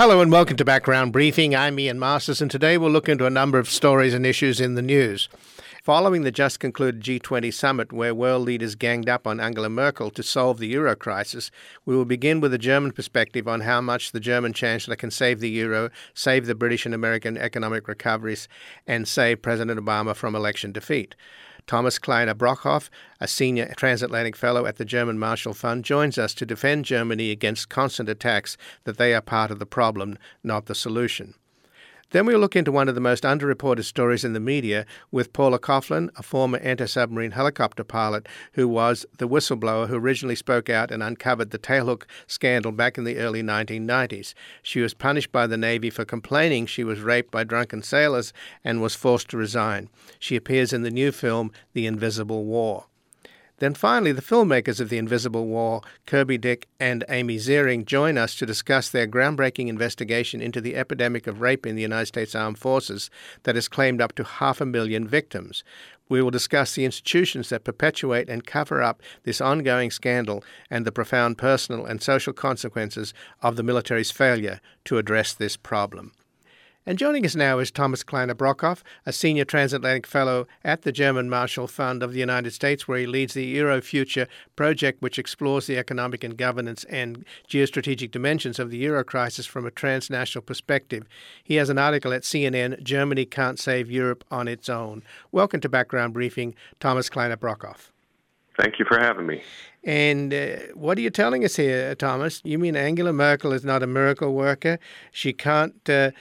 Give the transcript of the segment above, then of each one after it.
Hello and welcome to Background Briefing. I'm Ian Masters, and today we'll look into a number of stories and issues in the news. Following the just concluded G20 summit where world leaders ganged up on Angela Merkel to solve the euro crisis, we will begin with a German perspective on how much the German Chancellor can save the euro, save the British and American economic recoveries, and save President Obama from election defeat. Thomas Kleiner Brockhoff, a senior transatlantic fellow at the German Marshall Fund, joins us to defend Germany against constant attacks that they are part of the problem, not the solution. Then we'll look into one of the most underreported stories in the media with Paula Coughlin, a former anti-submarine helicopter pilot who was the whistleblower who originally spoke out and uncovered the tailhook scandal back in the early 1990s. She was punished by the Navy for complaining she was raped by drunken sailors and was forced to resign. She appears in the new film, The Invisible War. Then finally, the filmmakers of The Invisible War, Kirby Dick and Amy Ziering, join us to discuss their groundbreaking investigation into the epidemic of rape in the United States Armed Forces that has claimed up to 500,000 victims. We will discuss the institutions that perpetuate and cover up this ongoing scandal and the profound personal and social consequences of the military's failure to address this problem. And joining us now is Thomas Kleiner Brockhoff, a senior transatlantic fellow at the German Marshall Fund of the United States, where he leads the Euro Future project, which explores the economic and governance and geostrategic dimensions of the euro crisis from a transnational perspective. He has an article at CNN, Germany Can't Save Europe on Its Own. Welcome to Background Briefing, Thomas Kleiner Brockhoff. Thank you for having me. And what are you telling us here, Thomas? You mean Angela Merkel is not a miracle worker? She can't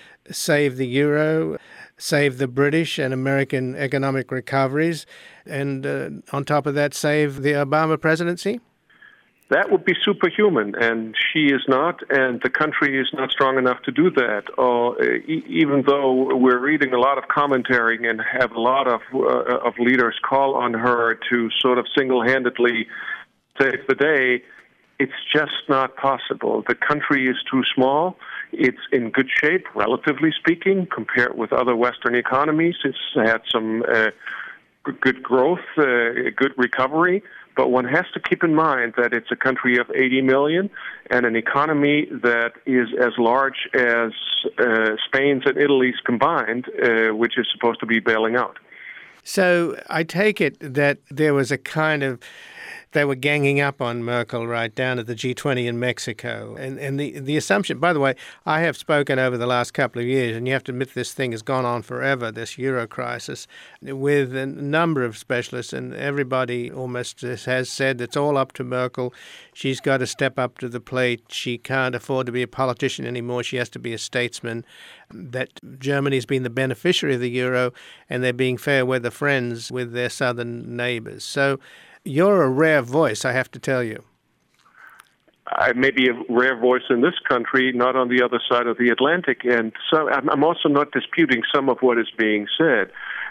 save the euro, save the British and American economic recoveries, and on top of that, save the Obama presidency? That would be superhuman, and she is not, and the country is not strong enough to do that. Even though we're reading a lot of commentary and have a lot of leaders call on her to sort of single-handedly save the day, it's just not possible. The country is too small. It's in good shape, relatively speaking, compared with other Western economies. It's had some good growth, good recovery. But one has to keep in mind that it's a country of 80 million and an economy that is as large as Spain's and Italy's combined, which is supposed to be bailing out. So I take it that there was a kind of they were ganging up on Merkel right down at the G20 in Mexico. And the assumption, by the way, I have spoken over the last couple of years, and you have to admit this thing has gone on forever, this euro crisis, with a number of specialists, and everybody almost has said it's all up to Merkel. She's got to step up to the plate. She can't afford to be a politician anymore. She has to be a statesman. That Germany's been the beneficiary of the euro, and they're being fair weather friends with their southern neighbors. So you're a rare voice, I have to tell you. I may be a rare voice in this country, not on the other side of the Atlantic, and so I'm also not disputing some of what is being said.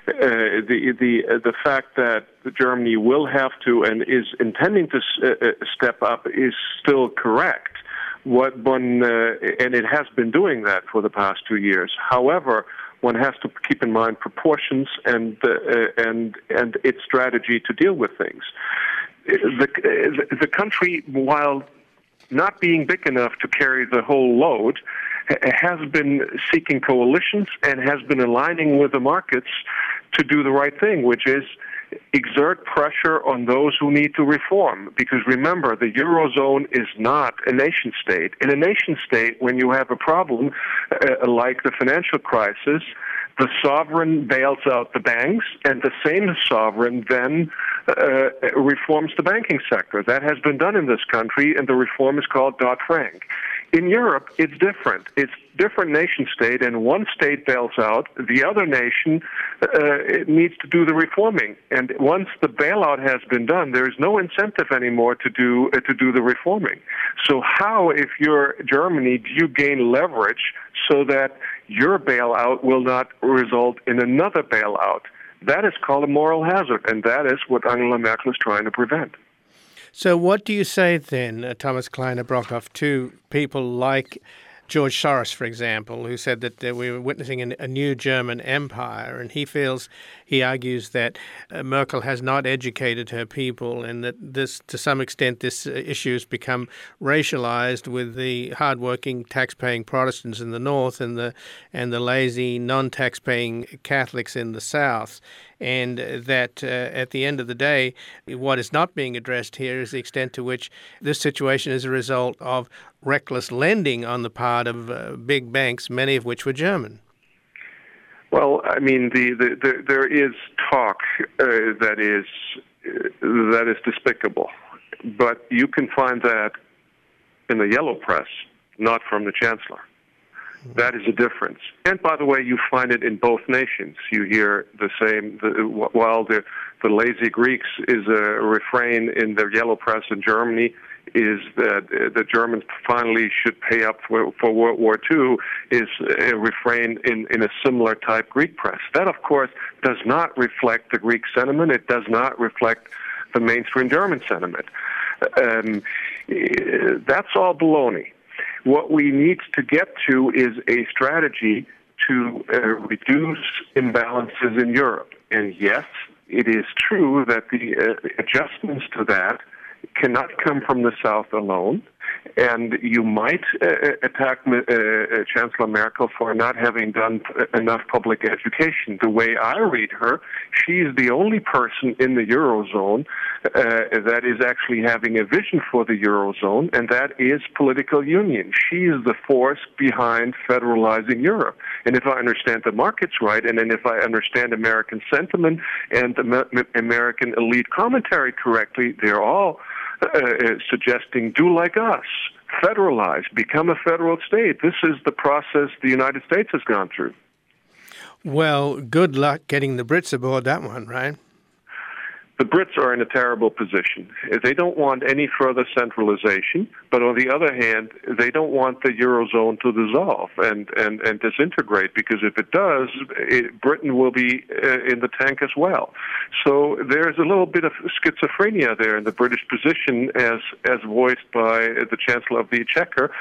The fact that Germany will have to and is intending to step up is still correct. And it has been doing that for the past 2 years. However, one has to keep in mind proportions and its strategy to deal with things. The country, while not being big enough to carry the whole load, has been seeking coalitions and has been aligning with the markets to do the right thing, which is exert pressure on those who need to reform. Because remember, the Eurozone is not a nation state. In a nation state, when you have a problem like the financial crisis, the sovereign bails out the banks, and the same sovereign then reforms the banking sector. That has been done in this country, and the reform is called Dodd-Frank. In Europe, it's different. It's different nation state, and one state bails out, the other nation needs to do the reforming. And once the bailout has been done, there is no incentive anymore to do the reforming. So how, if you're Germany, do you gain leverage so that your bailout will not result in another bailout? That is called a moral hazard, and that is what Angela Merkel is trying to prevent. So what do you say then, Thomas Kleiner Brockhoff, to people like George Soros, for example, who said that we were witnessing a new German empire, and he argues that Merkel has not educated her people, and that this, to some extent, this issue has become racialized with the hardworking, tax-paying Protestants in the north and the lazy, non-tax-paying Catholics in the south. And that at the end of the day, what is not being addressed here is the extent to which this situation is a result of reckless lending on the part of big banks, many of which were German. Well, I mean, there is talk that is despicable, but you can find that in the yellow press, not from the chancellor. That is a difference. And by the way, you find it in both nations. You hear the same, while the lazy Greeks is a refrain in the yellow press in Germany, is that the Germans finally should pay up for World War II, is a refrain in a similar type Greek press. That, of course, does not reflect the Greek sentiment. It does not reflect the mainstream German sentiment. That's all baloney. What we need to get to is a strategy to reduce imbalances in Europe. And yes, it is true that the adjustments to that cannot come from the South alone. And you might attack Chancellor Merkel for not having done enough public education. The way I read her, she's the only person in the Eurozone that is actually having a vision for the Eurozone, and that is political union. She is the force behind federalizing Europe. And if I understand the markets right, and then if I understand American sentiment and American elite commentary correctly, they're all suggesting, do like us, federalize, become a federal state. This is the process the United States has gone through. Well, good luck getting the Brits aboard that one, right? The Brits are in a terrible position. They don't want any further centralization, but on the other hand, they don't want the Eurozone to dissolve and disintegrate, because if it does, Britain will be in the tank as well. So there's a little bit of schizophrenia there in the British position, as voiced by the Chancellor of the Exchequer,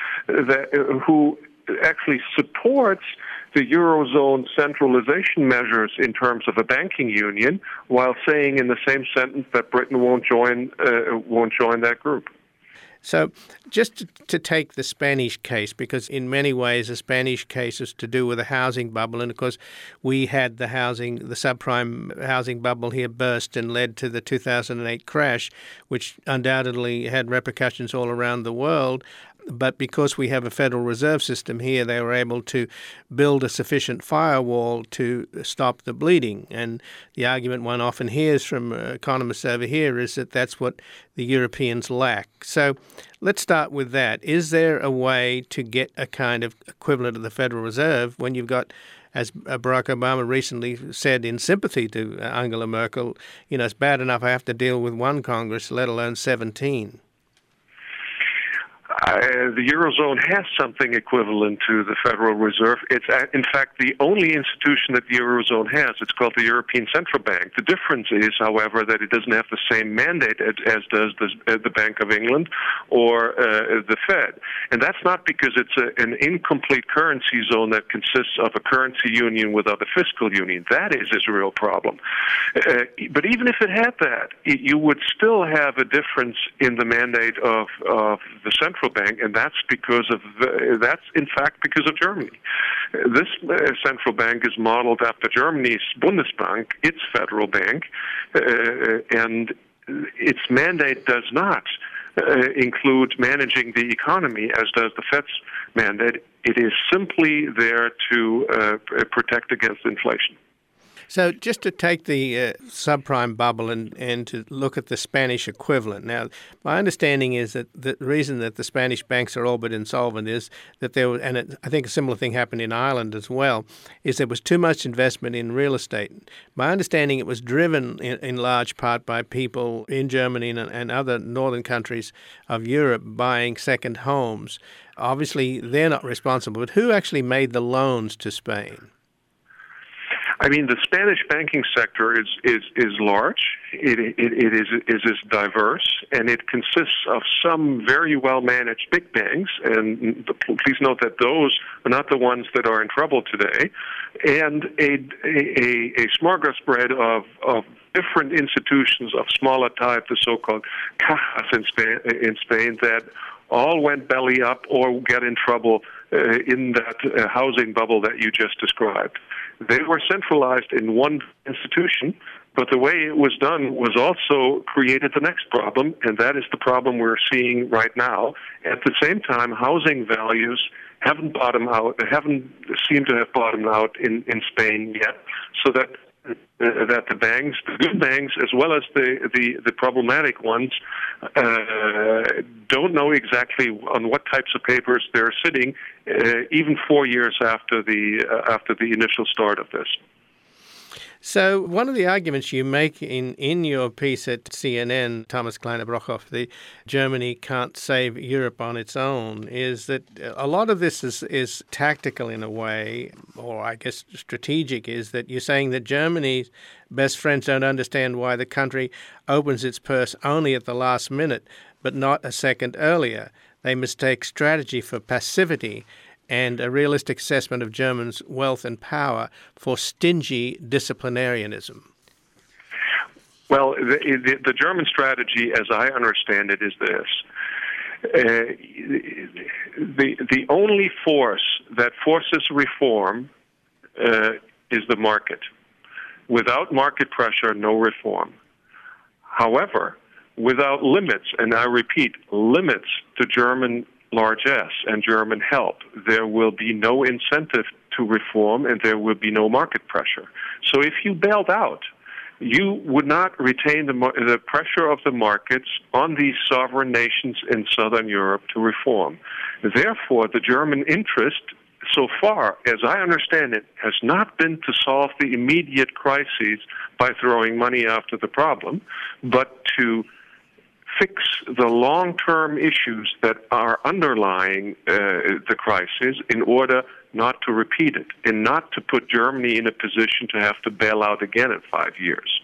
who actually supports the Eurozone centralization measures in terms of a banking union, while saying in the same sentence that Britain won't join that group. So just to take the Spanish case, because in many ways the Spanish case is to do with a housing bubble, and of course we had the subprime housing bubble here burst and led to the 2008 crash, which undoubtedly had repercussions all around the world. But because we have a Federal Reserve System here, they were able to build a sufficient firewall to stop the bleeding. And the argument one often hears from economists over here is that that's what the Europeans lack. So let's start with that. Is there a way to get a kind of equivalent of the Federal Reserve when you've got, as Barack Obama recently said in sympathy to Angela Merkel, it's bad enough I have to deal with one Congress, let alone 17? The Eurozone has something equivalent to the Federal Reserve. It's, in fact, the only institution that the Eurozone has. It's called the European Central Bank. The difference is, however, that it doesn't have the same mandate as does the Bank of England or the Fed. And that's not because it's an incomplete currency zone that consists of a currency union without a fiscal union. That is its real problem. But even if it had that, you would still have a difference in the mandate of the central bank, and that's in fact because of Germany. This central bank is modeled after Germany's Bundesbank, its federal bank, and its mandate does not include managing the economy as does the Fed's mandate. It is simply there to protect against inflation. So just to take the subprime bubble and to look at the Spanish equivalent. Now, my understanding is that the reason that the Spanish banks are all but insolvent is that I think a similar thing happened in Ireland as well, is there was too much investment in real estate. My understanding it was driven in large part by people in Germany and other northern countries of Europe buying second homes. Obviously, they're not responsible, but who actually made the loans to Spain? I mean, the Spanish banking sector is large. It is diverse, and it consists of some very well managed big banks. And please note that those are not the ones that are in trouble today, and a smorgasbord of different institutions of smaller type, the so-called cajas in Spain, that all went belly up or get in trouble in that housing bubble that you just described. They were centralized in one institution, but the way it was done was also created the next problem, and that is the problem we're seeing right now. At the same time, housing values haven't seemed to have bottomed out in Spain yet, so that the banks, the good banks, as well as the problematic ones, don't know exactly on what types of papers they're sitting, even 4 years after the initial start of this. So one of the arguments you make in your piece at CNN, Thomas Kleine-Brockhoff, the Germany can't save Europe on its own, is that a lot of this is tactical in a way, or I guess strategic, is that you're saying that Germany's best friends don't understand why the country opens its purse only at the last minute, but not a second earlier. They mistake strategy for passivity and a realistic assessment of Germans' wealth and power for stingy disciplinarianism. Well, the German strategy, as I understand it, is this. The only force that forces reform is the market. Without market pressure, no reform. However, without limits, and I repeat, limits to German largesse and German help, there will be no incentive to reform and there will be no market pressure. So if you bailed out, you would not retain the pressure of the markets on these sovereign nations in Southern Europe to reform. Therefore, the German interest, so far as I understand it, has not been to solve the immediate crises by throwing money after the problem, but to fix the long-term issues that are underlying the crisis in order not to repeat it and not to put Germany in a position to have to bail out again in 5 years.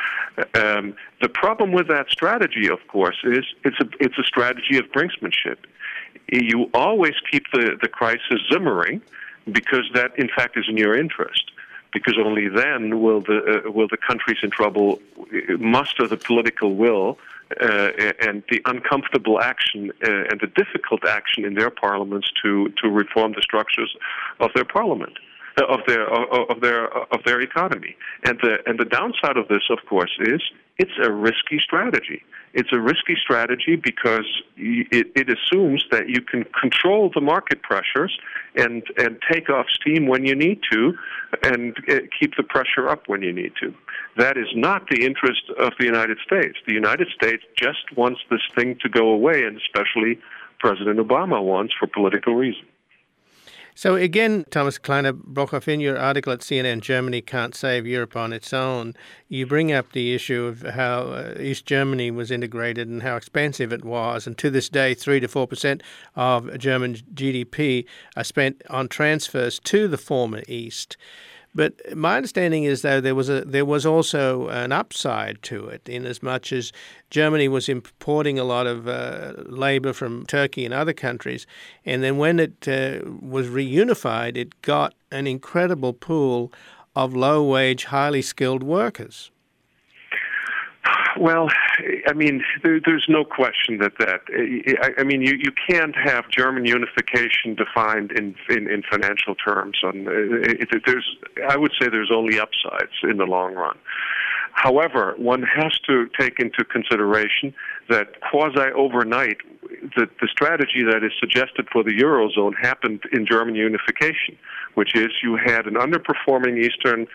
The problem with that strategy, of course, is it's a strategy of brinksmanship. You always keep the crisis simmering because that, in fact, is in your interest. Because only then will the countries in trouble muster the political will and the uncomfortable action and the difficult action in their parliaments to reform the structures of their parliament, of their economy. And the downside of this, of course, is it's a risky strategy. It's a risky strategy because it assumes that you can control the market pressures and take off steam when you need to and keep the pressure up when you need to. That is not the interest of the United States. The United States just wants this thing to go away, and especially President Obama wants for political reasons. So again, Thomas Kleine-Brockhoff, in your article at CNN, Germany Can't Save Europe on Its Own, you bring up the issue of how East Germany was integrated and how expensive it was. And to this day, 3 to 4% of German GDP are spent on transfers to the former East. But my understanding is, though, there was also an upside to it, in as much as Germany was importing a lot of labor from Turkey and other countries, and then when it was reunified, it got an incredible pool of low-wage, highly skilled workers. Well, I mean, there's no question that I mean, you can't have German unification defined in financial terms. I would say there's only upsides in the long run. However, one has to take into consideration that quasi-overnight, the strategy that is suggested for the Eurozone happened in German unification, which is you had an underperforming Eastern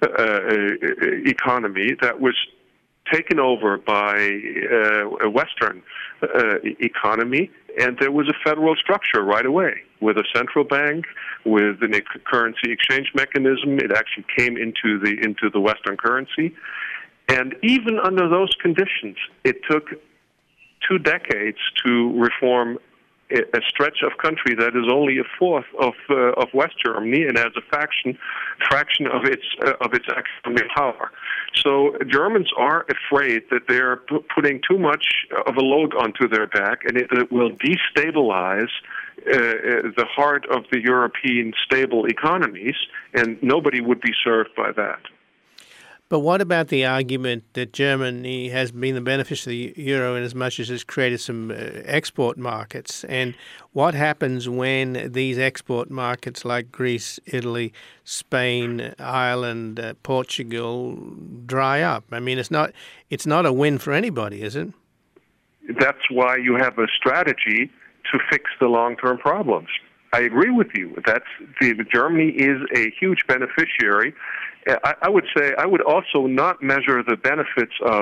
economy that was taken over by a Western economy, and there was a federal structure right away with a central bank, with a currency exchange mechanism. It actually came into the Western currency, and even under those conditions, it took 2 decades to reform a stretch of country that is only a fourth of West Germany and has a fraction of its economic power. So Germans are afraid that they're putting too much of a load onto their back, and it will destabilize the heart of the European stable economies, and nobody would be served by that. But what about the argument that Germany has been the beneficiary of the euro in as much as it's created some export markets? And what happens when these export markets like Greece, Italy, Spain, Ireland, Portugal dry up? I mean, it's not a win for anybody, is it? That's why you have a strategy to fix the long-term problems. I agree with you. Germany is a huge beneficiary. I would say I would also not measure the benefits of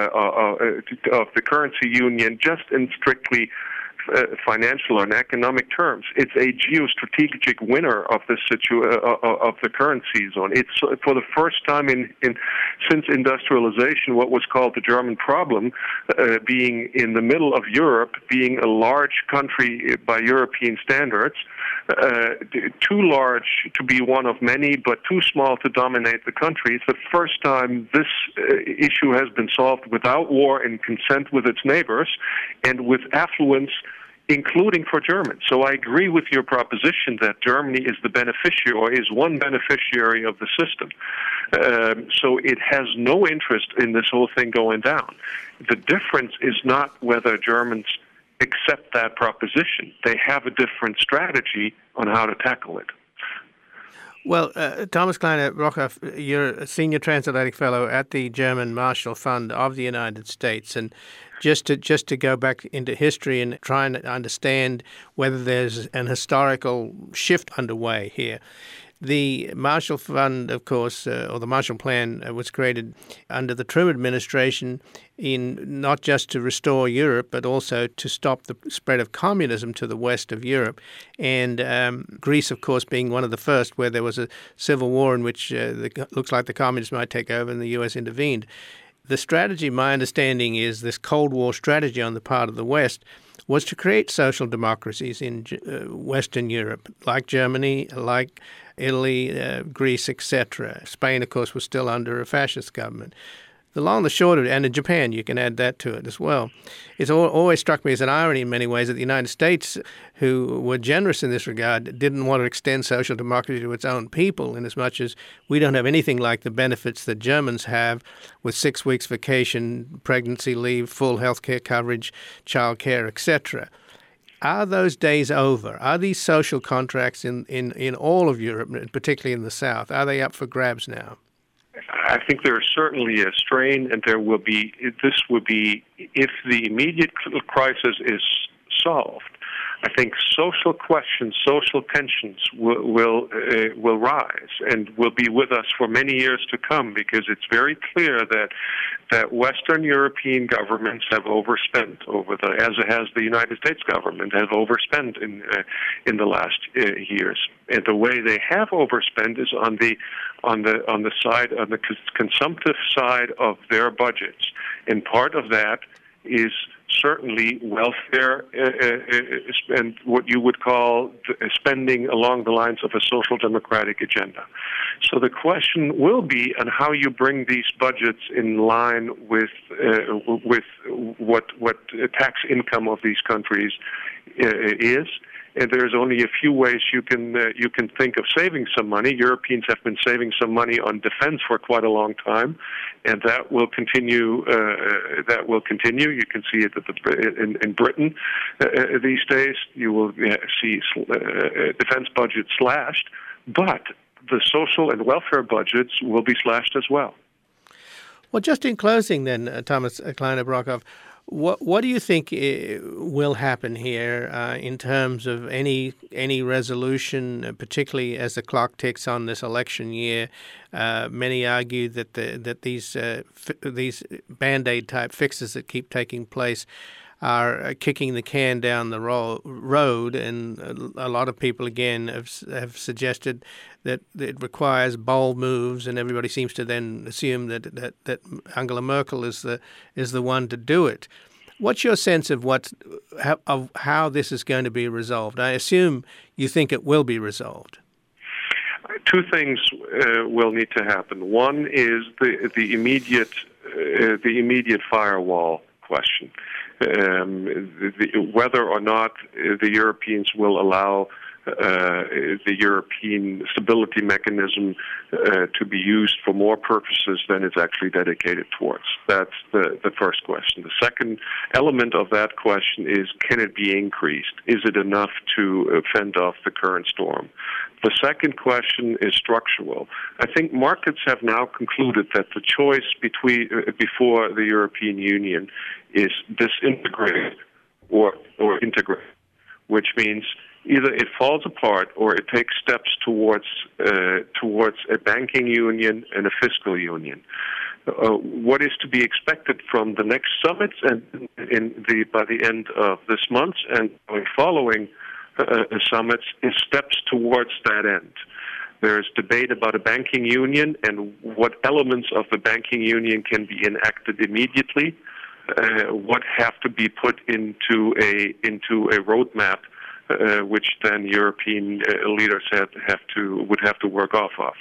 the currency union just in strictly financial and economic terms. It's a geostrategic winner of the of the currency zone. It's for the first time since industrialization, what was called the German problem, being in the middle of Europe, being a large country by European standards, too large to be one of many, but too small to dominate the country. It's the first time this issue has been solved without war, in consent with its neighbors, and with affluence, including for Germans. So I agree with your proposition that Germany is the beneficiary, or is one beneficiary of the system. So it has no interest in this whole thing going down. The difference is not whether Germans accept that proposition. They have a different strategy on how to tackle it. Well, Thomas Kleine-Brockhoff, you're a senior transatlantic fellow at the German Marshall Fund of the United States, and just to go back into history and try and understand whether there's an historical shift underway here. The Marshall Fund, of course, or the Marshall Plan, was created under the Truman administration in not just to restore Europe, but also to stop the spread of communism to the west of Europe. And Greece, of course, being one of the first, where there was a civil war in which looks like the communists might take over and the U.S. intervened. The strategy, my understanding, is this Cold War strategy on the part of the West was to create social democracies in Western Europe, like Germany, like Italy, Greece, etc. Spain, of course, was still under a fascist government. The long and the short of it, and in Japan, you can add that to it as well. It's always struck me as an irony in many ways that the United States, who were generous in this regard, didn't want to extend social democracy to its own people, in as much as we don't have anything like the benefits that Germans have with 6 weeks vacation, pregnancy leave, full health care coverage, child care, etc. Are those days over? Are these social contracts in all of Europe, particularly in the South, are they up for grabs now? I think there is certainly a strain, and this would be, if the immediate crisis is solved, I think social questions, social tensions will rise and will be with us for many years to come, because it's very clear that Western European governments have overspent as has the United States government have overspent in the last years, and the way they have overspent is on the consumptive side of their budgets, and part of that is certainly welfare and what you would call spending along the lines of a social democratic agenda. So the question will be on how you bring these budgets in line with what tax income of these countries is. And there's only a few ways you can think of saving some money. Europeans have been saving some money on defense for quite a long time, and that will continue. You can see it in Britain these days. You will see defense budgets slashed, but the social and welfare budgets will be slashed as well. Well, just in closing, then, Thomas Kleine-Brockhoff, what do you think will happen here in terms of any resolution, particularly as the clock ticks on this election year? Many argue that these Band-Aid type fixes that keep taking place are kicking the can down the road, and a lot of people again have suggested that it requires bold moves, and everybody seems to then assume that Angela Merkel is the one to do it. What's your sense of how this is going to be resolved? I assume you think it will be resolved. Two things will need to happen. One is the immediate firewall question, whether or not the Europeans will allow the European stability mechanism to be used for more purposes than it's actually dedicated towards. That's the first question. The second element of that question is, can it be increased? Is it enough to fend off the current storm? The second question is structural. I think markets have now concluded that the choice before the European Union is disintegrate or integrate, which means either it falls apart or it takes steps towards a banking union and a fiscal union. What is to be expected from the next summits and by the end of this month and following summits is steps towards that end. There's debate about a banking union and what elements of the banking union can be enacted immediately, what have to be put into a roadmap, which then European leaders would have to work off of.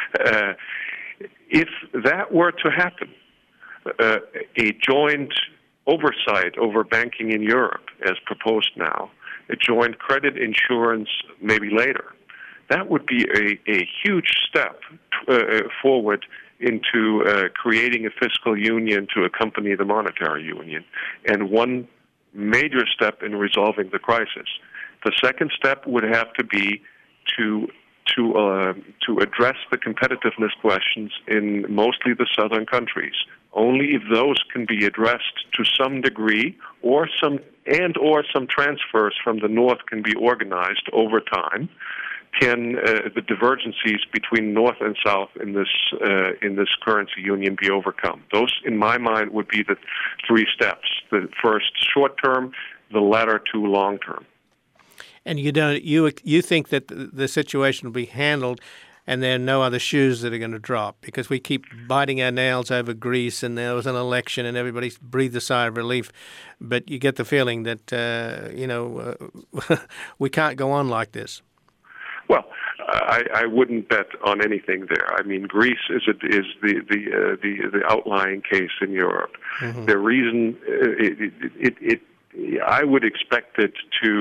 If that were to happen, a joint oversight over banking in Europe, as proposed now, a joint credit insurance maybe later, that would be a huge step forward into creating a fiscal union to accompany the monetary union, and one major step in resolving the crisis. The second step would have to be to address the competitiveness questions in mostly the southern countries. Only if those can be addressed to some degree, or some transfers from the north can be organized over time, can the divergencies between north and south in this currency union be overcome. Those, in my mind, would be the three steps: the first short term, the latter two long term. And you think that the situation will be handled, and there are no other shoes that are going to drop, because we keep biting our nails over Greece, and there was an election, and everybody breathed a sigh of relief. But you get the feeling that we can't go on like this. Well, I wouldn't bet on anything there. I mean, Greece is the outlying case in Europe. Mm-hmm. The reason I would expect it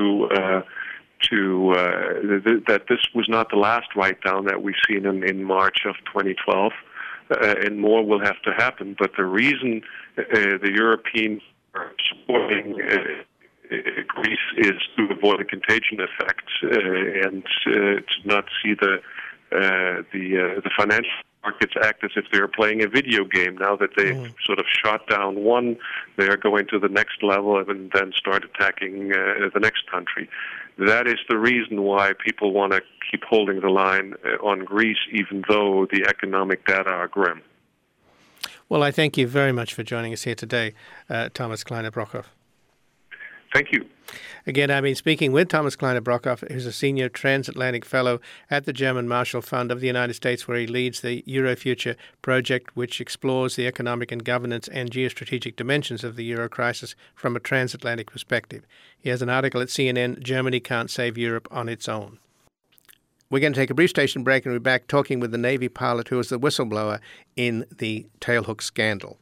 that this was not the last write-down that we've seen in March of 2012, and more will have to happen. But the reason the Europeans are supporting Greece is to avoid a contagion effect and to not see the financial markets act as if they're playing a video game. Now that they've sort of shot down one, they are going to the next level and then start attacking the next country. That is the reason why people want to keep holding the line on Greece, even though the economic data are grim. Well, I thank you very much for joining us here today, Thomas Kleine-Brockhoff. Thank you. Again, I've been speaking with Thomas Kleine-Brockhoff, who's a senior transatlantic fellow at the German Marshall Fund of the United States, where he leads the Eurofuture project, which explores the economic and governance and geostrategic dimensions of the Euro crisis from a transatlantic perspective. He has an article at CNN, Germany Can't Save Europe on Its Own. We're going to take a brief station break and we'll be back talking with the Navy pilot who was the whistleblower in the tailhook scandal.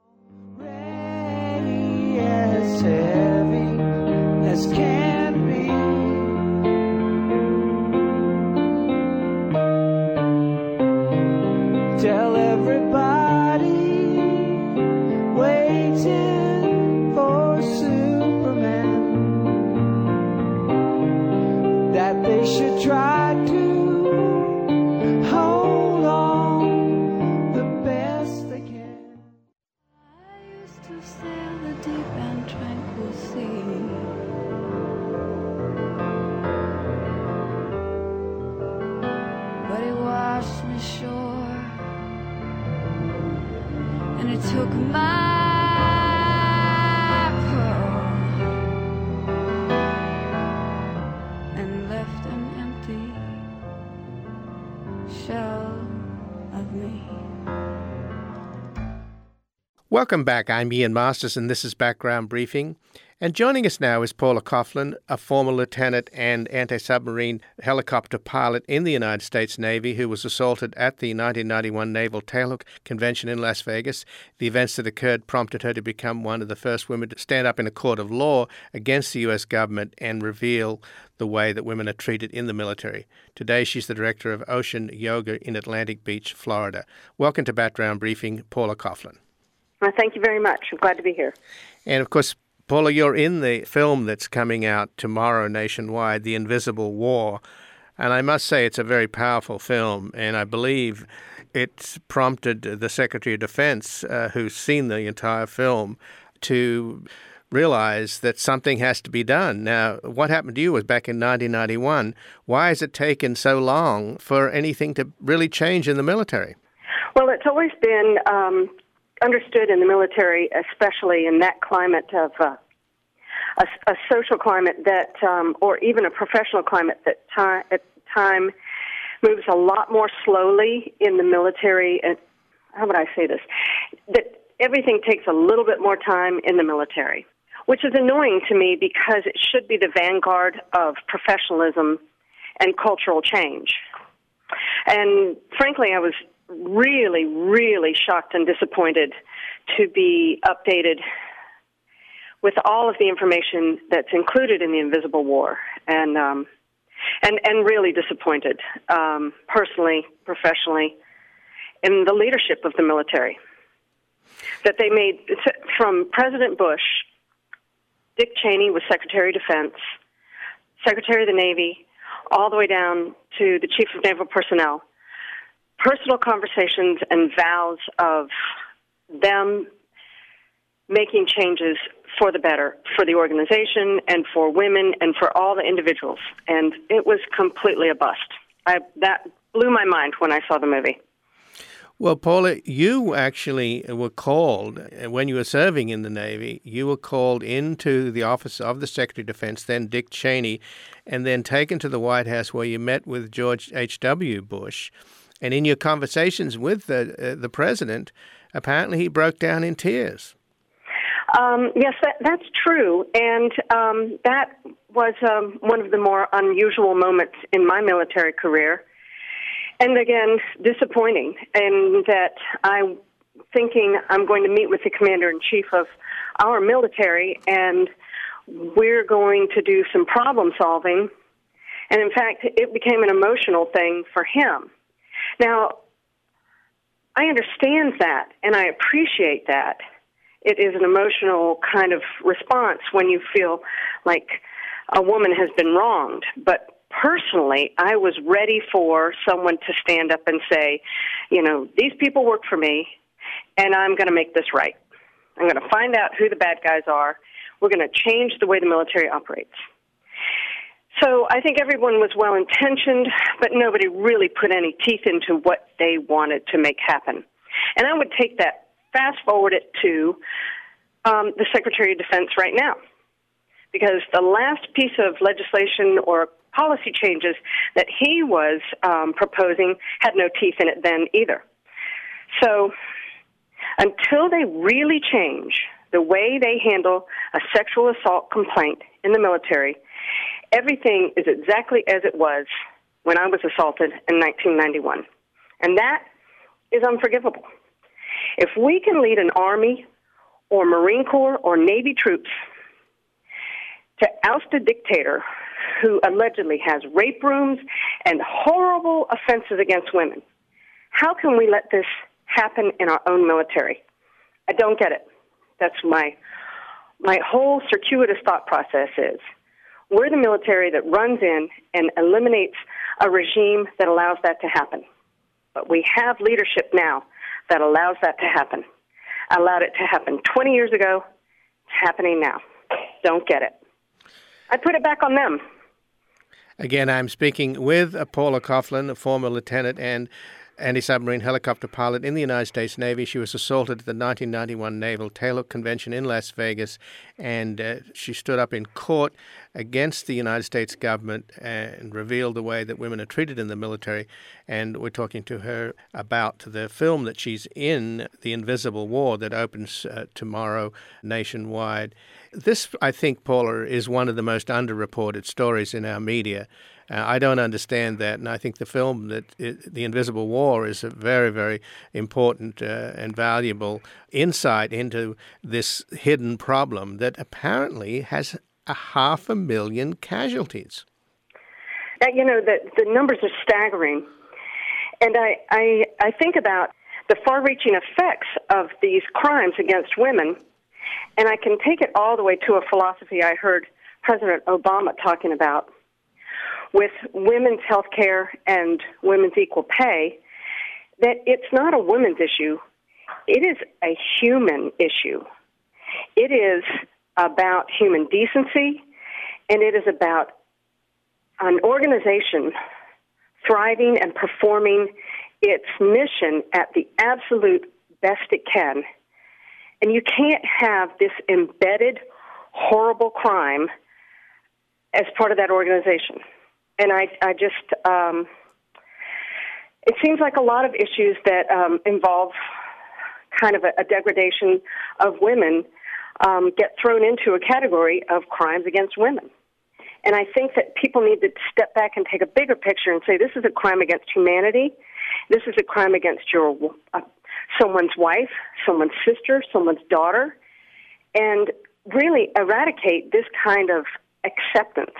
Ready as heavy as can be. Tell everybody waiting for Superman that they should try to hold on the best they can. I used to sail the deep and tranquil sea. But it washed me ashore, and it took my pearl and left an empty shell of me. Welcome back. I'm Ian Masters, and this is Background Briefing. And joining us now is Paula Coughlin, a former lieutenant and anti-submarine helicopter pilot in the United States Navy who was assaulted at the 1991 Naval Tailhook Convention in Las Vegas. The events that occurred prompted her to become one of the first women to stand up in a court of law against the U.S. government and reveal the way that women are treated in the military. Today, she's the director of Ocean Yoga in Atlantic Beach, Florida. Welcome to Background Briefing, Paula Coughlin. Well, thank you very much. I'm glad to be here. And of course, Paula, you're in the film that's coming out tomorrow nationwide, The Invisible War. And I must say it's a very powerful film, and I believe it's prompted the Secretary of Defense, who's seen the entire film, to realize that something has to be done. Now, what happened to you was back in 1991. Why has it taken so long for anything to really change in the military? Well, it's always been understood in the military, especially in that climate of a social climate that, or even a professional climate that at time moves a lot more slowly in the military. And how would I say this? That everything takes a little bit more time in the military, which is annoying to me because it should be the vanguard of professionalism and cultural change. And frankly, I was really, really shocked and disappointed to be updated with all of the information that's included in The Invisible War, and really disappointed, personally, professionally, in the leadership of the military. That they made, from President Bush, Dick Cheney was Secretary of Defense, Secretary of the Navy, all the way down to the Chief of Naval Personnel, personal conversations and vows of them making changes for the better, for the organization and for women and for all the individuals. And it was completely a bust. That blew my mind when I saw the movie. Well, Paula, you actually were called, when you were serving in the Navy, you were called into the office of the Secretary of Defense, then Dick Cheney, and then taken to the White House where you met with George H.W. Bush. And in your conversations with the president, apparently he broke down in tears. Yes, that's true. And that was one of the more unusual moments in my military career. And again, disappointing. And that I'm thinking I'm going to meet with the commander-in-chief of our military, and we're going to do some problem solving. And in fact, it became an emotional thing for him. Now, I understand that, and I appreciate that. It is an emotional kind of response when you feel like a woman has been wronged. But personally, I was ready for someone to stand up and say, you know, these people work for me, and I'm going to make this right. I'm going to find out who the bad guys are. We're going to change the way the military operates. So I think everyone was well-intentioned, but nobody really put any teeth into what they wanted to make happen. And I would take that, fast-forward it to the Secretary of Defense right now, because the last piece of legislation or policy changes that he was proposing had no teeth in it then either. So until they really change the way they handle a sexual assault complaint in the military, everything is exactly as it was when I was assaulted in 1991. And that is unforgivable. If we can lead an Army or Marine Corps or Navy troops to oust a dictator who allegedly has rape rooms and horrible offenses against women, how can we let this happen in our own military? I don't get it. That's my whole circuitous thought process is. We're the military that runs in and eliminates a regime that allows that to happen. But we have leadership now that allows that to happen. Allowed it to happen 20 years ago. It's happening now. Don't get it. I put it back on them. Again, I'm speaking with Paula Coughlin, a former lieutenant and anti-submarine helicopter pilot in the United States Navy. She was assaulted at the 1991 Naval Taylor Convention in Las Vegas, and she stood up in court against the United States government and revealed the way that women are treated in the military. And we're talking to her about the film that she's in, The Invisible War, that opens tomorrow nationwide. This, I think, Paula, is one of the most underreported stories in our media. I don't understand that, and I think the film, The Invisible War, is a very, very important and valuable insight into this hidden problem that apparently has 500,000 casualties. The numbers are staggering. And I think about the far-reaching effects of these crimes against women, and I can take it all the way to a philosophy I heard President Obama talking about with women's health care and women's equal pay, that it's not a women's issue. It is a human issue. It is about human decency, and it is about an organization thriving and performing its mission at the absolute best it can. And you can't have this embedded, horrible crime as part of that organization. And I just, it seems like a lot of issues that involve kind of a degradation of women get thrown into a category of crimes against women. And I think that people need to step back and take a bigger picture and say, this is a crime against humanity. This is a crime against your someone's wife, someone's sister, someone's daughter, and really eradicate this kind of acceptance.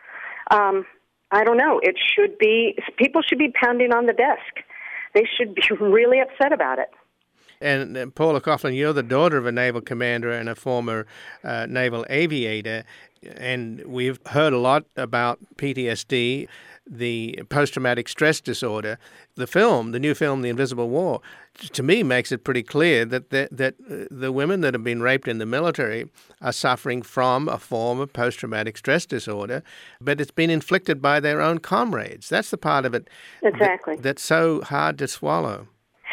I don't know. People should be pounding on the desk. They should be really upset about it. And Paula Coughlin, you're the daughter of a naval commander and a former naval aviator, and we've heard a lot about PTSD, the post-traumatic stress disorder. The new film, The Invisible War, to me makes it pretty clear that the women that have been raped in the military are suffering from a form of post-traumatic stress disorder, but it's been inflicted by their own comrades. That's the part of it exactly that's so hard to swallow.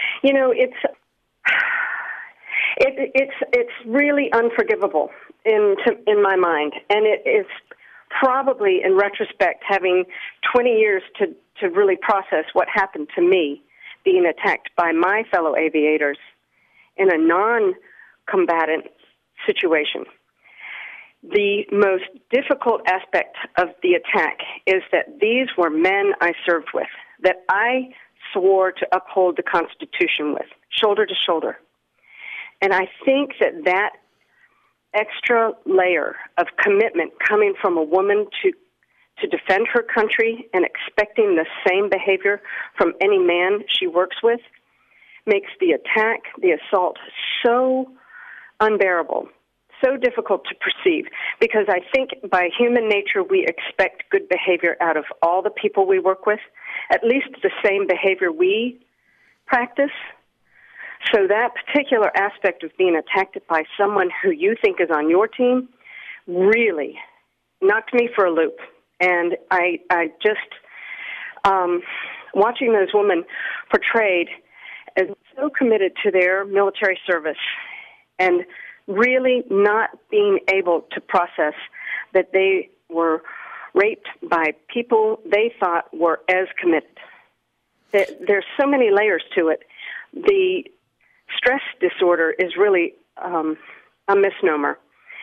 It's really unforgivable in my mind, and it is probably, in retrospect, having 20 years to really process what happened to me being attacked by my fellow aviators in a non-combatant situation. The most difficult aspect of the attack is that these were men I served with, that I swore to uphold the Constitution with, shoulder to shoulder. And I think that extra layer of commitment coming from a woman to defend her country and expecting the same behavior from any man she works with makes the attack, the assault, so unbearable, so difficult to perceive. Because I think by human nature we expect good behavior out of all the people we work with, at least the same behavior we practice. So that particular aspect of being attacked by someone who you think is on your team really knocked me for a loop. And I just, watching those women portrayed as so committed to their military service and really not being able to process that they were raped by people they thought were as committed. There's so many layers to it. The stress disorder is really a misnomer.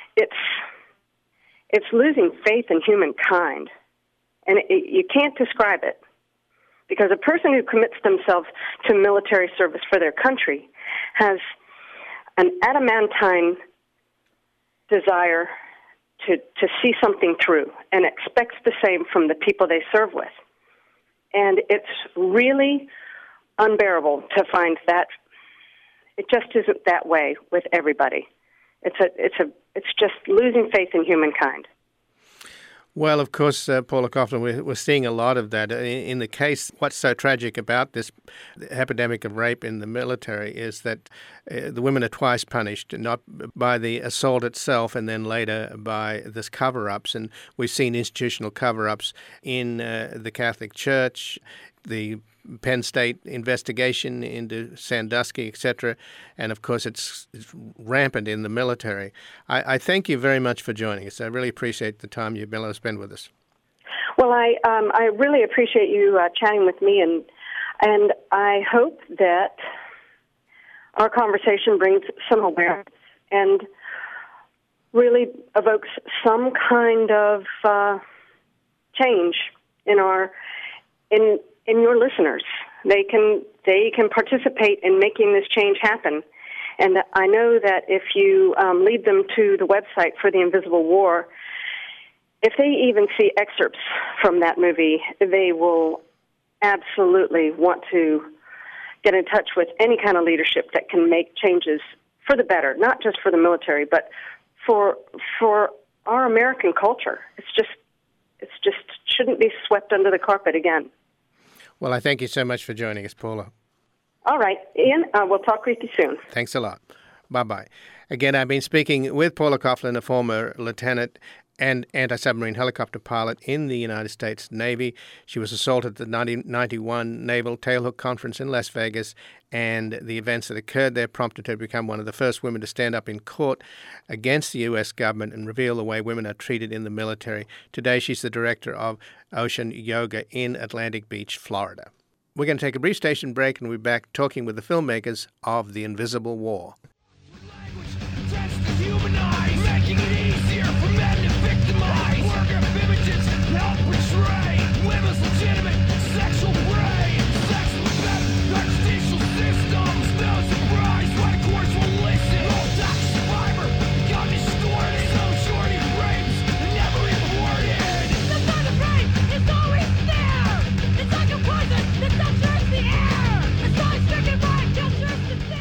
It's losing faith in humankind, and you can't describe it, because a person who commits themselves to military service for their country has an adamantine desire to see something through and expects the same from the people they serve with. And it's really unbearable to find that it just isn't that way with everybody. It's just losing faith in humankind. Well, of course, Paula Coughlin, we're seeing a lot of that. In the case, what's so tragic about this epidemic of rape in the military is that the women are twice punished, not by the assault itself and then later by this cover-ups. And we've seen institutional cover-ups in the Catholic Church, the Penn State investigation into Sandusky, etc., and of course it's rampant in the military. I thank you very much for joining us. I really appreciate the time you've been able to spend with us. Well, I really appreciate you chatting with me, and I hope that our conversation brings some awareness and really evokes some kind of change in your listeners. They can participate in making this change happen. And I know that if you lead them to the website for The Invisible War, if they even see excerpts from that movie, they will absolutely want to get in touch with any kind of leadership that can make changes for the better, not just for the military, but for our American culture. It's just shouldn't be swept under the carpet again. Well, I thank you so much for joining us, Paula. All right, Ian, we'll talk with you soon. Thanks a lot. Bye-bye. Again, I've been speaking with Paula Coughlin, a former lieutenant and anti-submarine helicopter pilot in the United States Navy. She was assaulted at the 1991 Naval Tailhook Conference in Las Vegas, and the events that occurred there prompted her to become one of the first women to stand up in court against the U.S. government and reveal the way women are treated in the military. Today, she's the director of Ocean Yoga in Atlantic Beach, Florida. We're going to take a brief station break, and we'll be back talking with the filmmakers of The Invisible War. Making it easier for men to victimize. Work of images help portray women's legitimate sexual prey. Sex with them, artificial systems. No surprise why the courts won't listen. Old doctor survivor got distorted. So shorty rapes never reported. The thought of rape is always there. It's like a poison that saturates the air. A side-stricken mind captures the day.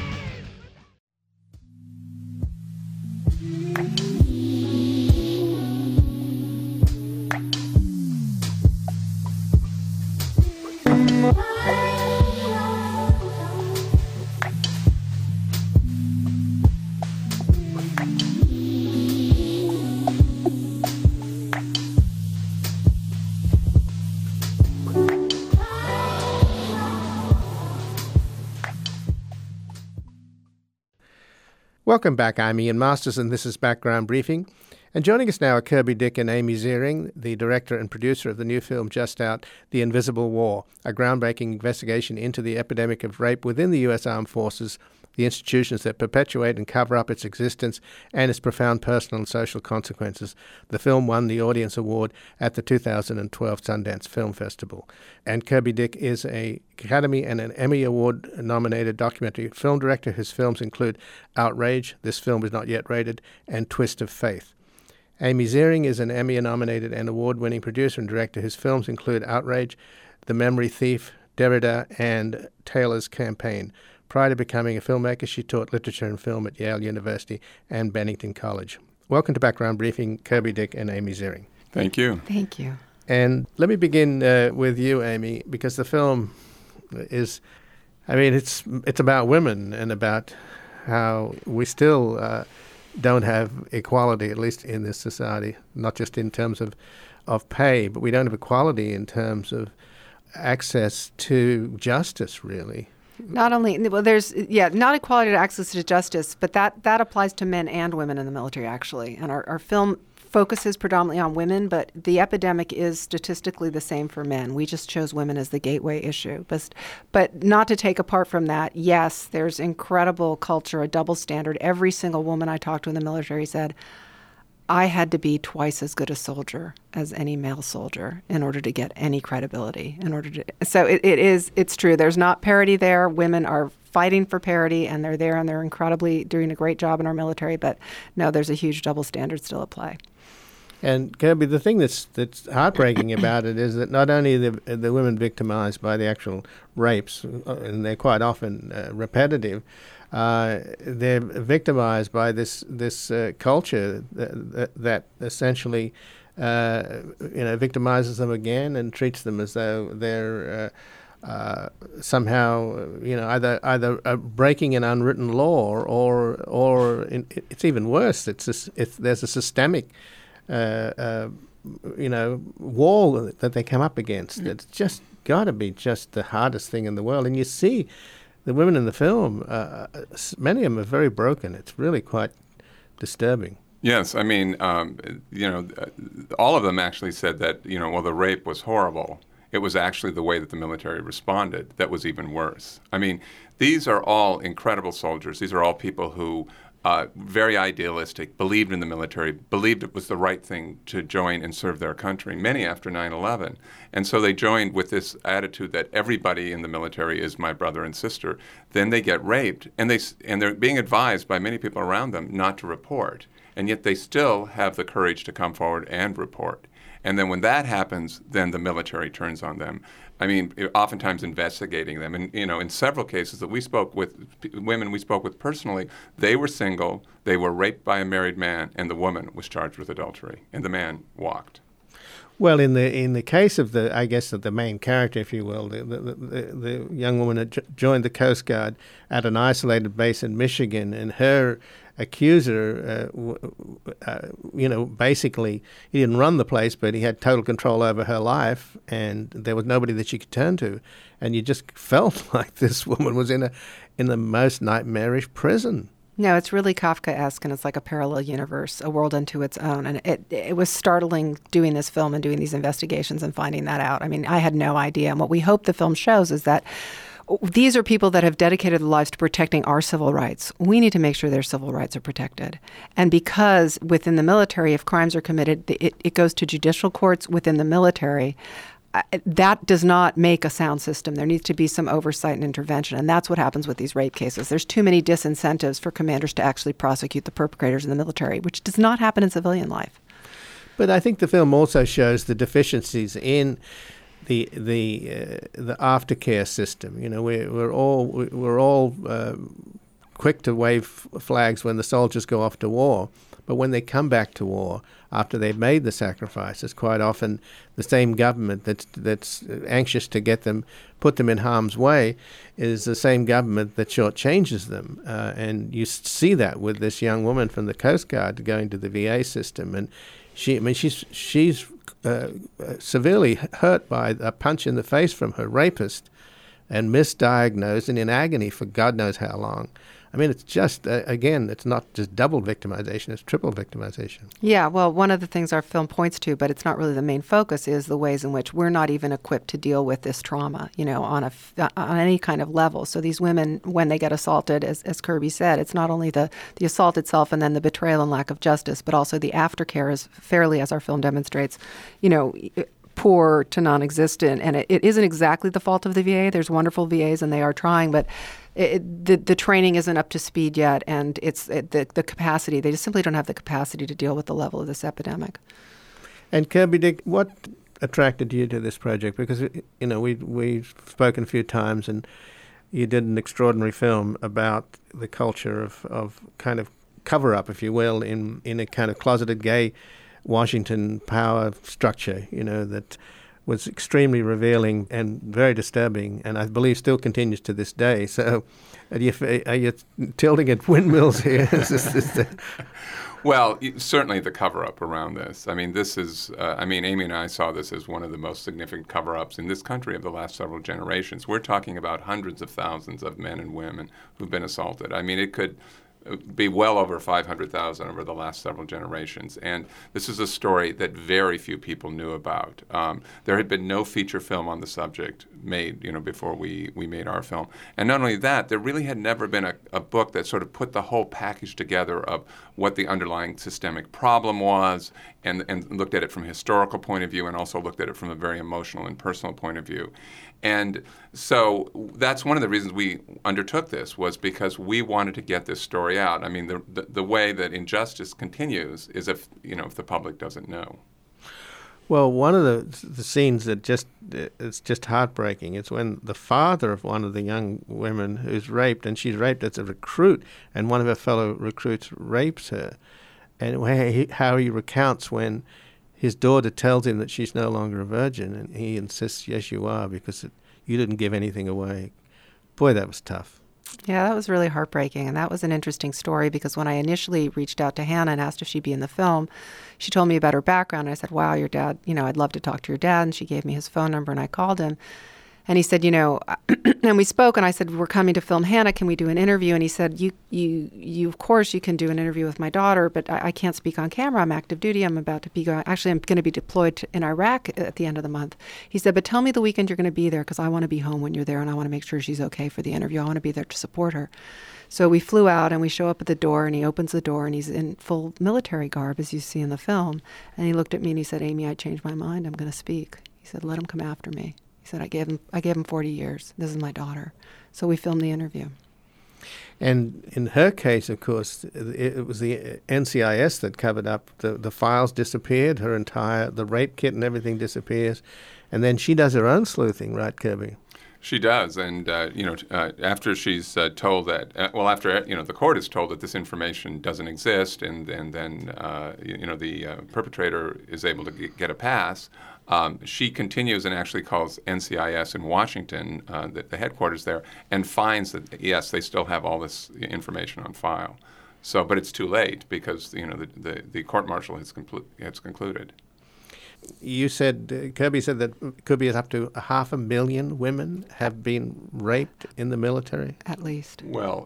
Welcome back. I'm Ian Masters, and this is Background Briefing. And joining us now are Kirby Dick and Amy Ziering, the director and producer of the new film just out, The Invisible War, a groundbreaking investigation into the epidemic of rape within the U.S. Armed Forces, the institutions that perpetuate and cover up its existence, and its profound personal and social consequences. The film won the Audience Award at the 2012 Sundance Film Festival. And Kirby Dick is an Academy and an Emmy Award-nominated documentary film director. His films include Outrage, This Film Is Not Yet Rated, and Twist of Faith. Amy Ziering is an Emmy-nominated and award-winning producer and director. His films include Outrage, The Memory Thief, Derrida, and Taylor's Campaign. Prior to becoming a filmmaker, she taught literature and film at Yale University and Bennington College. Welcome to Background Briefing, Kirby Dick and Amy Ziering. Thank you. Thank you. And let me begin with you, Amy, because the film is, it's about women and about how we still don't have equality, at least in this society, not just in terms of pay, but we don't have equality in terms of access to justice, really. Not only, well, there's, not equality to access to justice, but that applies to men and women in the military, actually. And our film focuses predominantly on women, but the epidemic is statistically the same for men. We just chose women as the gateway issue. But not to take apart from that, yes, there's incredible culture, a double standard. Every single woman I talked to in the military said, I had to be twice as good a soldier as any male soldier in order to get any credibility. So it's true. There's not parity there. Women are fighting for parity, and they're there, and they're incredibly doing a great job in our military. But no, there's a huge double standard still at play. And Kirby, the thing that's heartbreaking about it is that not only the women victimized by the actual rapes, and they're quite often repetitive, they're victimized by this culture that essentially victimizes them again and treats them as though they're somehow either breaking an unwritten law or it's even worse. There's a systemic wall that they come up against. It's just got to be just the hardest thing in the world. And you see the women in the film, many of them are very broken. It's really quite disturbing. Yes, I mean, all of them actually said that, the rape was horrible. It was actually the way that the military responded that was even worse. I mean, these are all incredible soldiers. These are all people who, very idealistic, believed in the military, believed it was the right thing to join and serve their country, many after 9/11. And so they joined with this attitude that everybody in the military is my brother and sister. Then they get raped, and they're being advised by many people around them not to report. And yet they still have the courage to come forward and report. And then when that happens, then the military turns on them. I mean, oftentimes investigating them. And, in several cases that we spoke with, women we spoke with personally, they were single, they were raped by a married man, and the woman was charged with adultery, and the man walked. Well, in the case of the main character, if you will, the young woman had joined the Coast Guard at an isolated base in Michigan, and her accuser, basically, he didn't run the place, but he had total control over her life, and there was nobody that she could turn to, and you just felt like this woman was in the most nightmarish prison. No, it's really Kafkaesque, and it's like a parallel universe, a world unto its own. And it was startling doing this film and doing these investigations and finding that out. I mean, I had no idea. And what we hope the film shows is that these are people that have dedicated their lives to protecting our civil rights. We need to make sure their civil rights are protected. And because within the military, if crimes are committed, it goes to judicial courts within the military. That does not make a sound system. There needs to be some oversight and intervention, and that's what happens with these rape cases. There's too many disincentives for commanders to actually prosecute the perpetrators in the military, which does not happen in civilian life. But I think the film also shows the deficiencies in the aftercare system. We're all quick to wave flags when the soldiers go off to war. But when they come back to war, after they've made the sacrifices, quite often the same government that's anxious to put them in harm's way, is the same government that shortchanges them. And you see that with this young woman from the Coast Guard going to the VA system, and she's severely hurt by a punch in the face from her rapist, and misdiagnosed and in agony for God knows how long. I mean, it's just, again, it's not just double victimization, it's triple victimization. Yeah, well, one of the things our film points to, but it's not really the main focus, is the ways in which we're not even equipped to deal with this trauma, on any kind of level. So these women, when they get assaulted, as Kirby said, it's not only the assault itself and then the betrayal and lack of justice, but also the aftercare is fairly, as our film demonstrates, poor to non-existent. And it isn't exactly the fault of the VA. There's wonderful VAs and they are trying, but the training isn't up to speed yet, and it's the capacity. They just simply don't have the capacity to deal with the level of this epidemic. And Kirby Dick, what attracted you to this project? Because we've spoken a few times, and you did an extraordinary film about the culture of kind of cover-up, if you will, in a kind of closeted gay Washington power structure, that was extremely revealing and very disturbing, and I believe still continues to this day. So are you tilting at windmills here? Well, certainly the cover-up around this. I mean, this is, Amy and I saw this as one of the most significant cover-ups in this country of the last several generations. We're talking about hundreds of thousands of men and women who've been assaulted. I mean, it could be well over 500,000 over the last several generations. And this is a story that very few people knew about. There had been no feature film on the subject made, before we made our film. And not only that, there really had never been a book that sort of put the whole package together of what the underlying systemic problem was and looked at it from a historical point of view and also looked at it from a very emotional and personal point of view. And so that's one of the reasons we undertook this, was because we wanted to get this story out. I mean, the way that injustice continues is if the public doesn't know. Well, one of the scenes that it's just heartbreaking. It's when the father of one of the young women who's raped, and she's raped as a recruit, and one of her fellow recruits rapes her, and how he recounts when his daughter tells him that she's no longer a virgin, and he insists, yes, you are, because you didn't give anything away. Boy, that was tough. Yeah, that was really heartbreaking. And that was an interesting story because when I initially reached out to Hannah and asked if she'd be in the film, she told me about her background. And I said, wow, your dad, I'd love to talk to your dad. And she gave me his phone number and I called him. And he said, and we spoke and I said, we're coming to film Hannah. Can we do an interview? And he said, you of course you can do an interview with my daughter, but I can't speak on camera. I'm active duty. I'm about to be going, actually, I'm going to be deployed in Iraq at the end of the month. He said, but tell me the weekend you're going to be there because I want to be home when you're there and I want to make sure she's okay for the interview. I want to be there to support her. So we flew out and we show up at the door and he opens the door and he's in full military garb, as you see in the film. And he looked at me and he said, Amy, I changed my mind. I'm going to speak. He said, let him come after me. He said, I gave him 40 years. This is my daughter. So we filmed the interview. And in her case, of course, it was the NCIS that covered up. The files disappeared. The rape kit and everything disappears. And then she does her own sleuthing, right, Kirby? She does, and after she's told that, after the court is told that this information doesn't exist, and then the perpetrator is able to get a pass, she continues and actually calls NCIS in Washington, the headquarters there, and finds that yes, they still have all this information on file. So, but it's too late because the court martial has concluded. You said, Kirby said that could be up to 500,000 women have been raped in the military? At least. Well,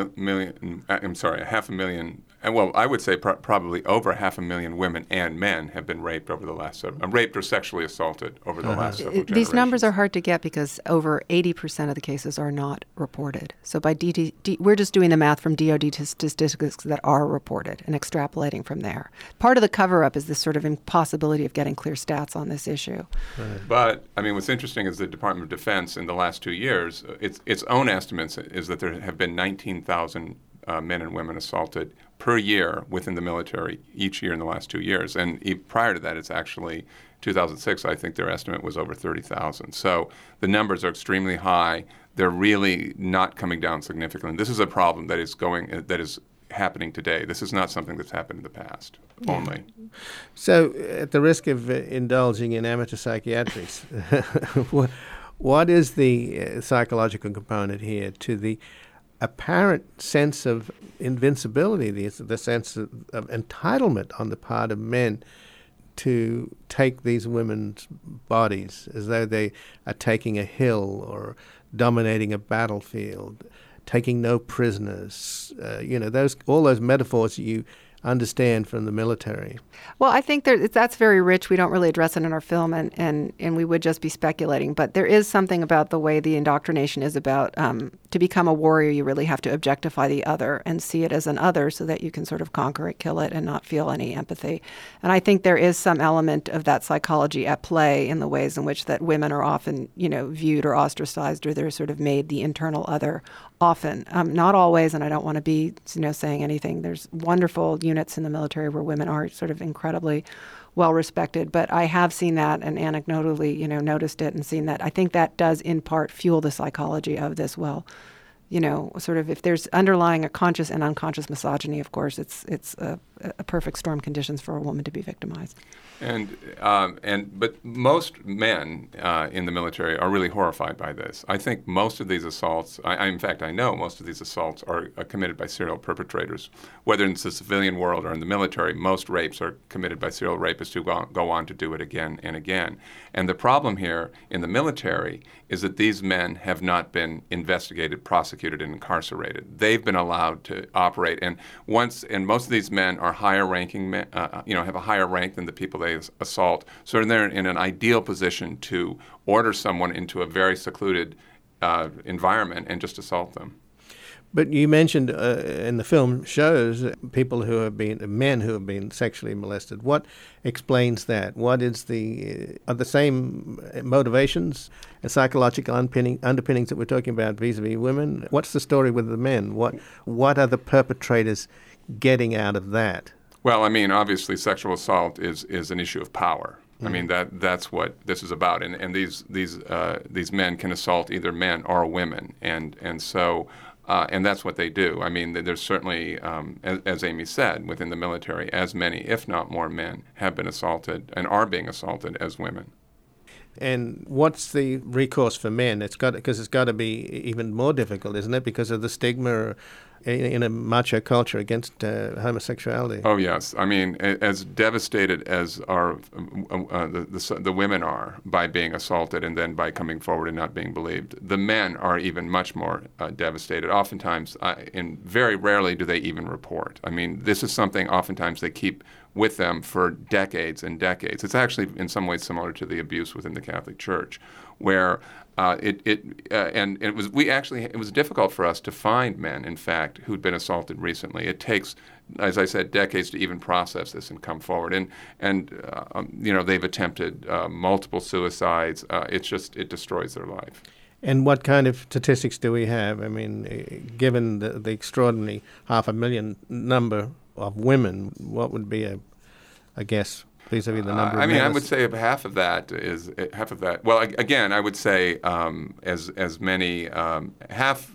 500,000, well, I would say probably over 500,000 women and men have been raped over the last raped or sexually assaulted over the last several generations. These numbers are hard to get because over 80% of the cases are not reported. So by we're just doing the math from DOD statistics that are reported and extrapolating from there. Part of the cover-up is this sort of impossibility of getting clear stats on this issue. Right. But, what's interesting is the Department of Defense in the last 2 years, its own estimates is that there have been 19,000 men and women assaulted per year within the military each year in the last 2 years. And prior to that, it's actually 2006, I think their estimate was over 30,000. So the numbers are extremely high. They're really not coming down significantly. This is a problem that is happening today. This is not something that's happened in the past only. So at the risk of indulging in amateur psychiatrics, what is the psychological component here to the apparent sense of invincibility, the sense of entitlement on the part of men to take these women's bodies as though they are taking a hill or dominating a battlefield, taking no prisoners, all those metaphors you understand from the military? Well, I think that's very rich. We don't really address it in our film, and we would just be speculating. But there is something about the way the indoctrination is about to become a warrior, you really have to objectify the other and see it as an other so that you can sort of conquer it, kill it, and not feel any empathy. And I think there is some element of that psychology at play in the ways in which that women are often, viewed or ostracized, or they're sort of made the internal other often. Not always, and I don't want to be, saying anything. There's wonderful units in the military where women are sort of incredibly well respected, but I have seen that and anecdotally, noticed it and seen that. I think that does in part fuel the psychology of this. Well, sort of if there's underlying a conscious and unconscious misogyny, of course, it's a perfect storm conditions for a woman to be victimized. But most men in the military are really horrified by this. I think most of these assaults, in fact, I know most of these assaults are committed by serial perpetrators. Whether in the civilian world or in the military, most rapes are committed by serial rapists who go on to do it again and again. And the problem here in the military is that these men have not been investigated, prosecuted, and incarcerated. They've been allowed to operate, and most of these men are higher-ranking men, have a higher rank than the people they assault. So they're in an ideal position to order someone into a very secluded environment and just assault them. But you mentioned in the film shows men who have been sexually molested. What explains that? What is are the same motivations and psychological underpinnings that we're talking about vis-a-vis women? What's the story with the men? What are the perpetrators getting out of that? Well, obviously sexual assault is an issue of power. That's what this is about, and these men can assault either men or women, and so that's what they do. There's certainly, as Amy said, within the military, as many, if not more, men have been assaulted and are being assaulted as women. And what's the recourse for men? It's got to be even more difficult, isn't it? Because of the stigma in a macho culture against homosexuality. Oh yes, I mean, as devastated as the women are by being assaulted and then by coming forward and not being believed, the men are even much more devastated. Oftentimes, and very rarely do they even report. I mean, this is something oftentimes they keep with them for decades and decades. It's actually in some ways similar to the abuse within the Catholic Church, where it was difficult for us to find men, in fact, who'd been assaulted recently. It takes, as I said, decades to even process this and come forward. And they've attempted multiple suicides. It destroys their life. And what kind of statistics do we have? I mean, given the extraordinary 500,000 number of women, what would be a guess? Vis-a-vis the number of men? I would say half of that. Well, again, I would say as many half.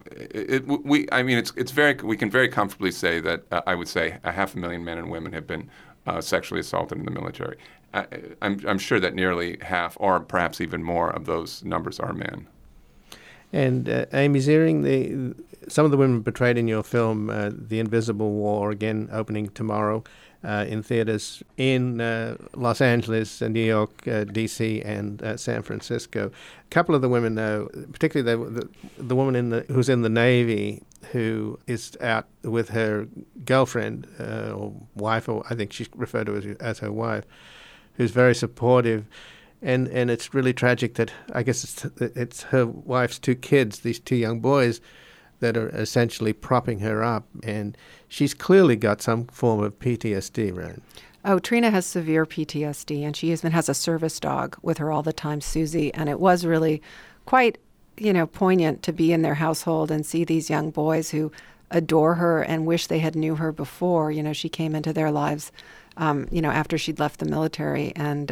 It's very. We can very comfortably say that I would say 500,000 men and women have been sexually assaulted in the military. I'm sure that nearly half, or perhaps even more, of those numbers are men. And Amy Ziering, some of the women portrayed in your film, The Invisible War, again opening tomorrow in theaters in Los Angeles, New York, D.C., and San Francisco. A couple of the women, though, particularly the woman who's in the Navy, who is out with her girlfriend or wife, or I think she's referred to as her wife, who's very supportive. And it's really tragic that I guess it's her wife's two kids, these two young boys, that are essentially propping her up. And she's clearly got some form of PTSD, right? Oh, Trina has severe PTSD, and she even has a service dog with her all the time, Susie. And it was really quite, poignant to be in their household and see these young boys who adore her and wish they had knew her before. She came into their lives, after she'd left the military. And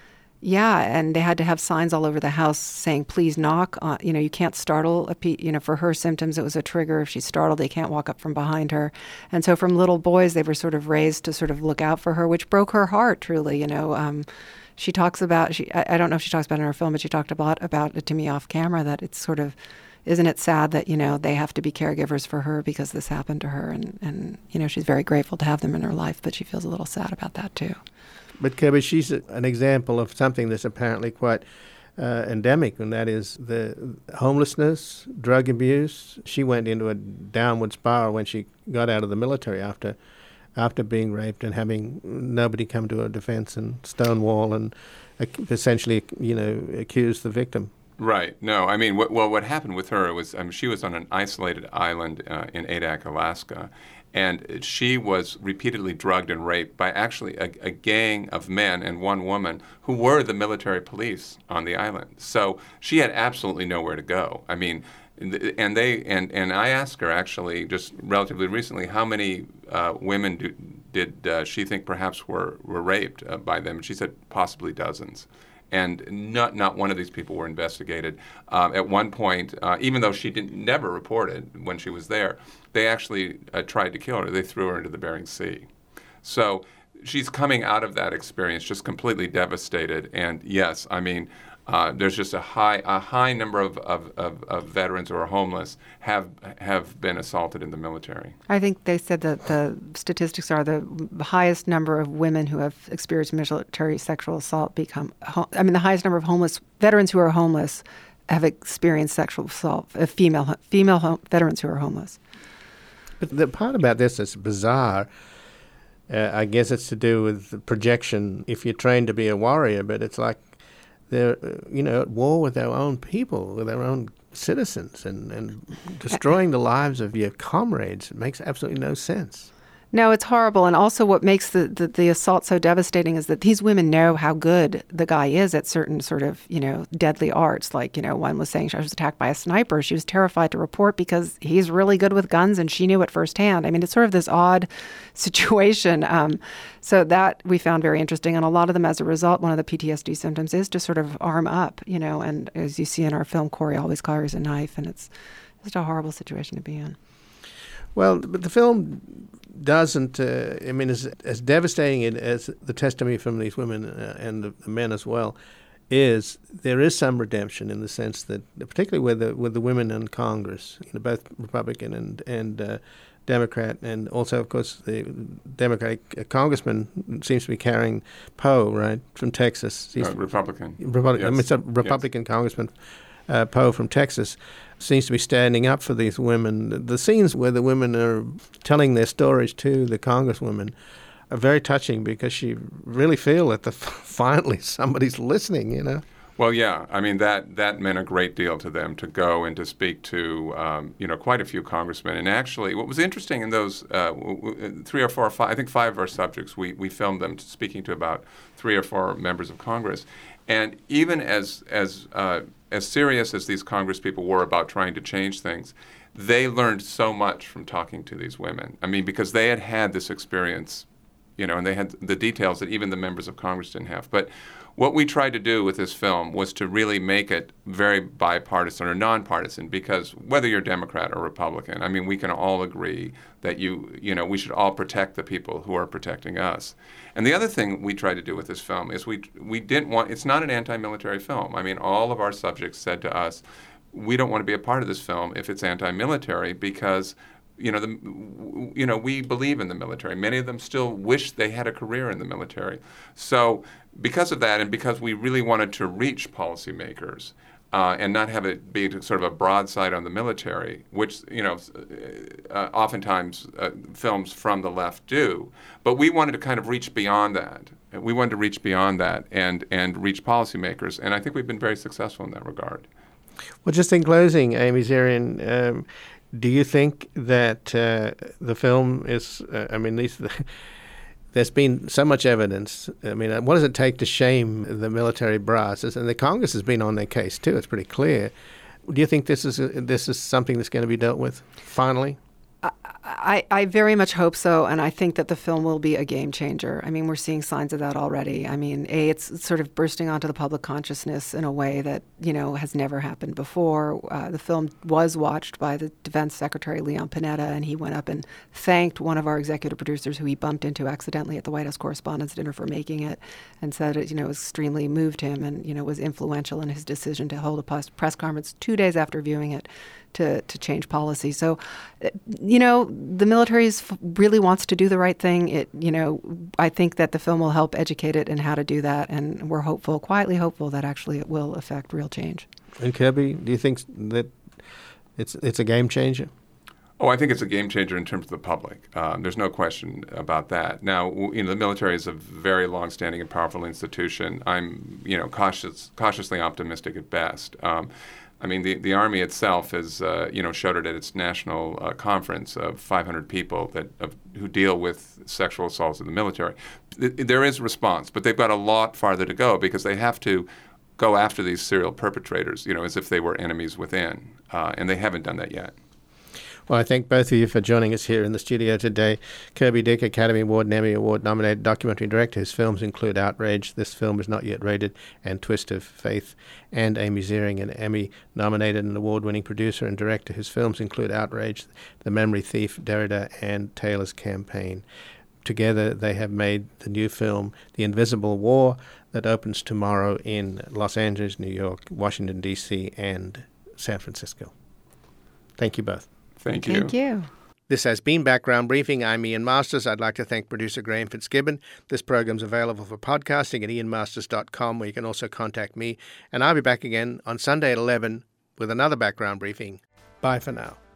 and they had to have signs all over the house saying, please knock. You can't startle for her symptoms, it was a trigger. If she's startled, they can't walk up from behind her. And so from little boys, they were sort of raised to sort of look out for her, which broke her heart, truly. She talks about, I don't know if she talks about it in her film, but she talked a lot about it to me off camera, that it's sort of, isn't it sad that, they have to be caregivers for her because this happened to her. And she's very grateful to have them in her life, but she feels a little sad about that too. But Kirby, she's an example of something that's apparently quite endemic, and that is the homelessness, drug abuse. She went into a downward spiral when she got out of the military after being raped and having nobody come to her defense and stonewall and essentially, accuse the victim. Right. No, I mean, what happened with her was she was on an isolated island in Adak, Alaska, and she was repeatedly drugged and raped by actually a gang of men and one woman who were the military police on the island. So she had absolutely nowhere to go. I mean, and I asked her actually just relatively recently how many women did she think perhaps were raped by them, and she said possibly dozens. And not one of these people were investigated. At one point, even though she never reported when she was there, they actually tried to kill her. They threw her into the Bering Sea. So she's coming out of that experience just completely devastated. And yes, I mean, there's just a high number of veterans who are homeless have been assaulted in the military. I think they said that the statistics are the highest number of women who have experienced military sexual assault the highest number of homeless veterans who are homeless have experienced sexual assault. Female veterans who are homeless. But the part about this that's bizarre, I guess it's to do with projection. If you're trained to be a warrior, but it's like they're, at war with their own people, with their own citizens, and destroying the lives of your comrades. It makes absolutely no sense. No, it's horrible. And also what makes the assault so devastating is that these women know how good the guy is at certain sort of, deadly arts. Like, one was saying she was attacked by a sniper. She was terrified to report because he's really good with guns and she knew it firsthand. I mean, it's sort of this odd situation. So that we found very interesting. And a lot of them, as a result, one of the PTSD symptoms is to sort of arm up, and as you see in our film, Corey always carries a knife, and it's just a horrible situation to be in. Well, but the film doesn't, as devastating as the testimony from these women and the men as well, is there is some redemption in the sense that, particularly with the women in Congress, both Republican and Democrat, and also, of course, the Democratic congressman seems to be carrying Poe, right, from Texas. Republican. Republican. Yes. I mean, it's a Republican congressman, Poe from Texas, seems to be standing up for these women. The scenes where the women are telling their stories to the congresswomen are very touching because you really feel that finally somebody's listening, Well, yeah. I mean, that meant a great deal to them to go and to speak to, quite a few congressmen. And actually, what was interesting in those 3 or 4 or 5, I think 5 of our subjects, we filmed them speaking to about 3 or 4 members of Congress. And even as serious as these Congress people were about trying to change things, they learned so much from talking to these women. I mean, because they had this experience, and they had the details that even the members of Congress didn't have. But what we tried to do with this film was to really make it very bipartisan or nonpartisan, because whether you're Democrat or Republican, I mean, we can all agree that we should all protect the people who are protecting us. And the other thing we tried to do with this film is we didn't want, it's not an anti-military film. I mean, all of our subjects said to us, we don't want to be a part of this film if it's anti-military, because we believe in the military. Many of them still wish they had a career in the military. So because of that, and because we really wanted to reach policymakers and not have it be sort of a broadside on the military, which oftentimes films from the left do, but we wanted to kind of reach beyond that. We wanted to reach beyond that and reach policymakers, and I think we've been very successful in that regard. Well, just in closing, Amy Zarian, do you think that the film is, there's been so much evidence. I mean, what does it take to shame the military brass? And the Congress has been on their case, too. It's pretty clear. Do you think this is something that's going to be dealt with, finally? I very much hope so, and I think that the film will be a game changer. I mean, we're seeing signs of that already. I mean, it's sort of bursting onto the public consciousness in a way that, has never happened before. The film was watched by the Defense Secretary, Leon Panetta, and he went up and thanked one of our executive producers who he bumped into accidentally at the White House Correspondents' Dinner for making it, and said it, extremely moved him and, was influential in his decision to hold a press conference 2 days after viewing it to change policy. So, the military really wants to do the right thing. I think that the film will help educate it in how to do that, and we're quietly hopeful that actually it will affect real change. And Kirby, do you think that it's a game changer? Oh, I think it's a game changer in terms of the public. There's no question about that. Now, the military is a very long-standing and powerful institution. I'm, cautiously optimistic at best. I mean, the Army itself is, showed it at its national conference of 500 people who deal with sexual assaults in the military. There is response, but they've got a lot farther to go because they have to go after these serial perpetrators, as if they were enemies within, and they haven't done that yet. Well, I thank both of you for joining us here in the studio today. Kirby Dick, Academy Award and Emmy Award nominated documentary director. His films include Outrage, This Film Is Not Yet Rated, and Twist of Faith. And Amy Zarian, an Emmy nominated and award-winning producer and director. His films include Outrage, The Memory Thief, Derrida, and Taylor's Campaign. Together, they have made the new film, The Invisible War, that opens tomorrow in Los Angeles, New York, Washington, D.C., and San Francisco. Thank you both. Thank you. Thank you. This has been Background Briefing. I'm Ian Masters. I'd like to thank producer Graham Fitzgibbon. This program's available for podcasting at ianmasters.com, where you can also contact me. And I'll be back again on Sunday at 11 with another Background Briefing. Bye for now.